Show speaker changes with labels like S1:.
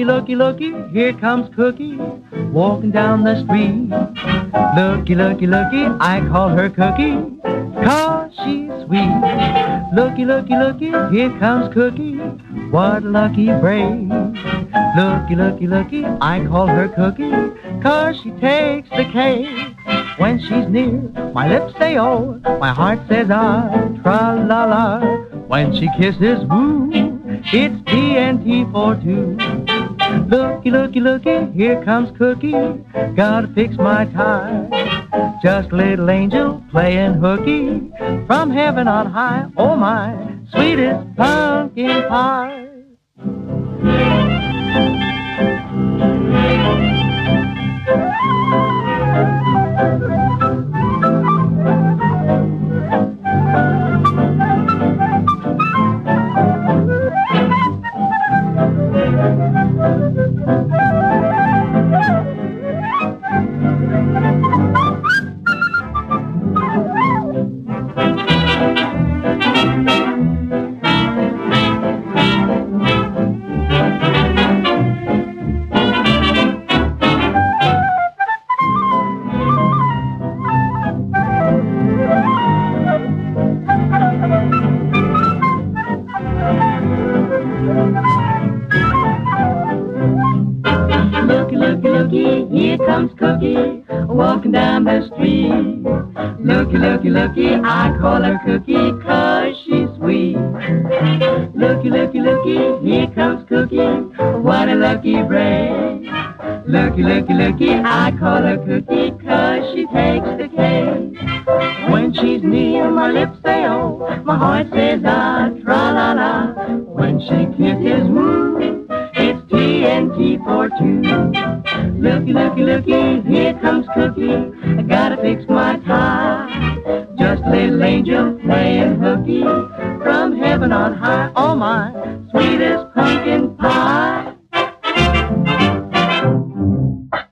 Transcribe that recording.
S1: Looky, looky, looky, here comes Cookie, walking down the street. Looky, looky, looky, I call her Cookie, 'cause she's sweet. Looky, looky, looky, here comes Cookie, what a lucky break. Looky, looky, looky, I call her Cookie, 'cause she takes the cake. When she's near, my lips say oh, my heart says ah, tra-la-la. When she kisses, woo, it's TNT for two. Looky, looky, looky, here comes Cookie, gotta fix my tie. Just a little angel playing hooky, from heaven on high, oh my, sweetest pumpkin pie. Looky, looky, looky, here comes Cookie, walking down the street. Looky, looky, looky, I call her Cookie, 'cause she's sweet. Looky, looky, looky, here comes Cookie, what a lucky break. Looky, looky, looky, I call her Cookie, 'cause she takes the cake. When she's near, my lips say oh, my heart says ah, tra-la-la. When she kisses, woo, it's TNT for two. Looky, looky, looky, here comes Cookie, I gotta fix my tie. Just a little angel playing hooky, from heaven on high, oh my,